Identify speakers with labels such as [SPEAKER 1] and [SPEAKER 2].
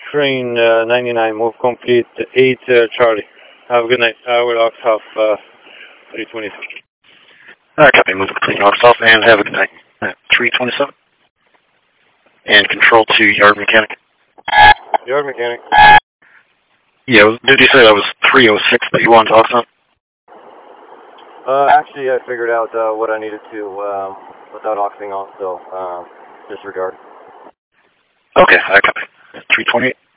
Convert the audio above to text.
[SPEAKER 1] Train 99, move complete, 8 Charlie. Have a good night. I will off 320.
[SPEAKER 2] Alright, copy. Move complete, off and have a good night. 327. And control to yard mechanic.
[SPEAKER 1] Yard mechanic.
[SPEAKER 2] Yeah, did you say that was 306 that you wanted to talk on?
[SPEAKER 1] Actually, I figured out what I needed to without oxing on, so disregard.
[SPEAKER 2] Okay, I copy. 328.